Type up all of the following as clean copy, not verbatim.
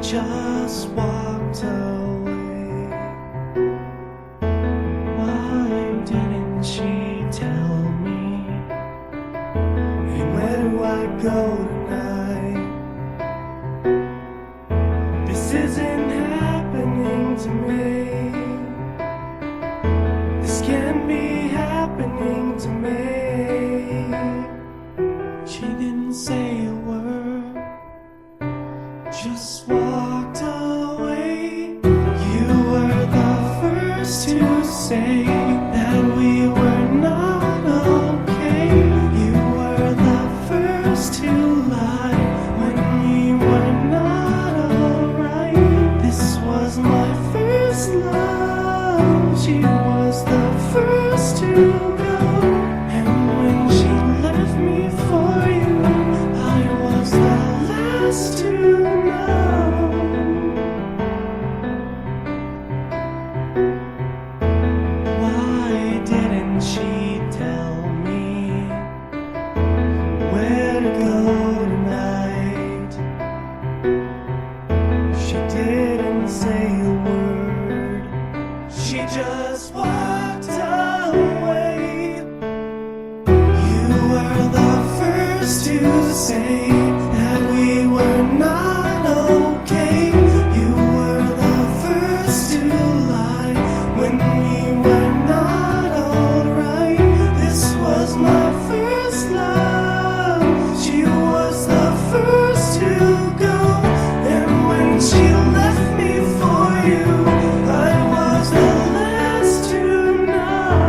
just walked away. Why didn't she tell me? And where do I go tonight? This isn't happening to me. This can't be happening to me. She didn't say a word, just walked away. You were the first to say that we were not okay. You were the first to lie when we were not alright. This was my first love. She was the first to go. And when she left me for you, I was the last to know. Why didn't she tell me where to go tonight? She didn't say a word, she just walked away. You were the first to say that we were not okay. You were the first to lie when we were not alright. This was my first love. She was the first to go. And when she left me for you, I was the last to know.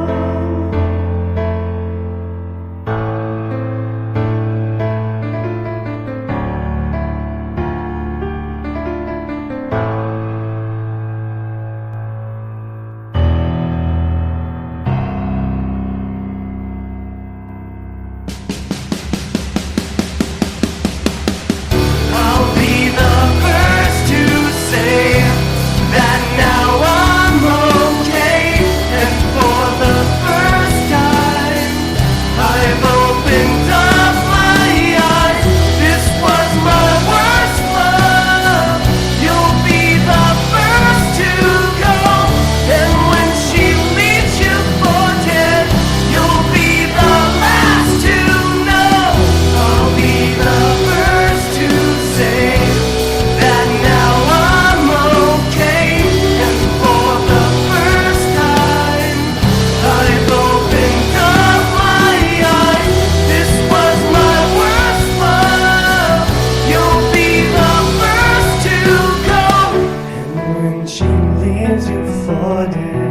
I'll be the first to say that now I'm okay. And for the first time, I've opened up my eyes. This was my worst love. You'll be the first to go. And when she leaves you for dead, you'll be the last to know. I'll be the first to say that now I'm okay. And for the first time, I've opened up my eyes. This was my worst love. You'll be the first to go. And when she leaves you for dead,